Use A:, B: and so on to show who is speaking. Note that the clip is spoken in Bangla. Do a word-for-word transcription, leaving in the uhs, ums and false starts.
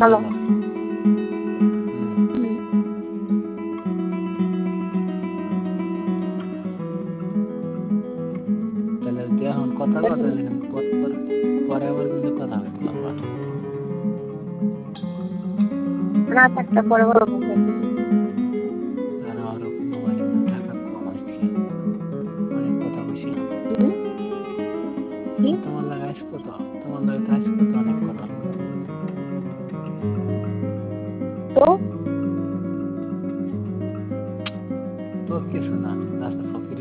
A: ভালো।
B: ভালো। হুম।
A: হুম।
B: তাহলে তুই এখন কথা কও
A: হুম।
B: তাহলে কিন্তু পরে পরে পরে আবার কিন্তু কথা হবে লম্বা।
A: না থাকতে পরে বলবো।